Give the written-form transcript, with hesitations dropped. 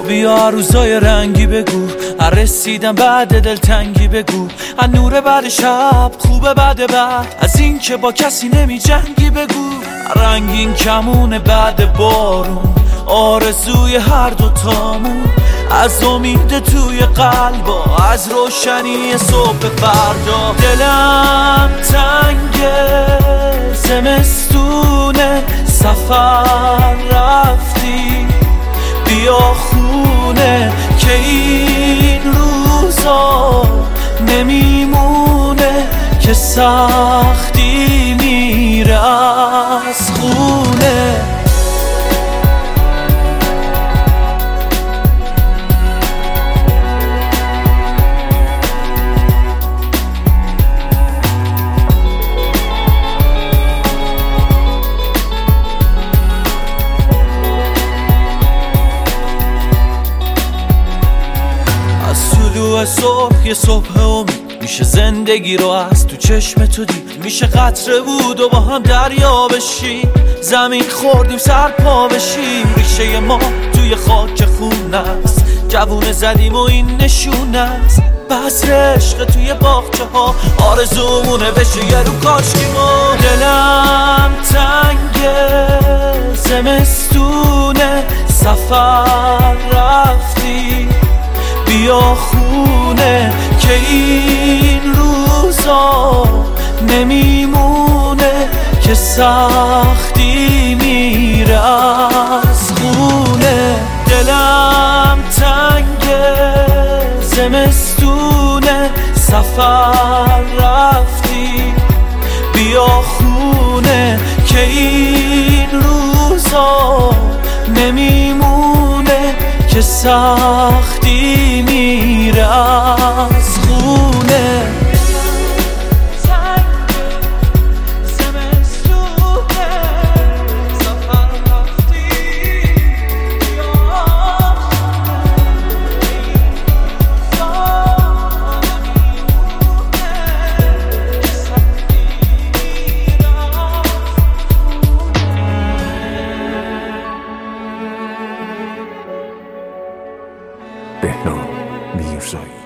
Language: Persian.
بیا روزای رنگی بگو، رسیدم بعد دلتنگی بگو، از نور بعد شب خوبه بعد از این که با کسی نمی جنگی بگو، رنگین کمون بعد بارون، آرزوی هر دوتامون، از امید توی قلبا، از روشنی صبح فردا. دلم تنگه زمستونه، سفر رفتی بیا خونه، که این روزا نمیمونه، که سختی میره از خونه. صبح یه صبح امید میشه، زندگی رو از تو چشم تو دید، میشه قطره بود و با هم دریا بشیم، زمین خوردیم سر پا بشیم، ریشه ما توی خاک خون است، جوونه زدیم و این نشونه است، بذر عشق توی باغچه ها، آرزومونه بشه یه رو کاشکی ما. دلم تنگه زمستونه، سفر رفتی بیا خونه، که این روزا نمیمونه، که سختی میره از خونه. دلم تنگه زمستونه، سفر رفتی بیا خونه، که این روزا نمیمونه، که سختی میره از خونه. بهنام میرزایی.